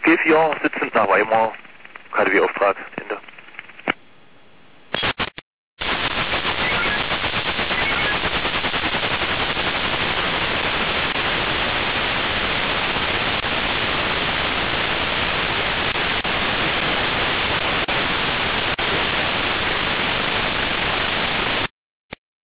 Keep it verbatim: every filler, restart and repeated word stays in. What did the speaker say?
G vier, sitzend nach Weimar, K D W-Auftrag, Ende.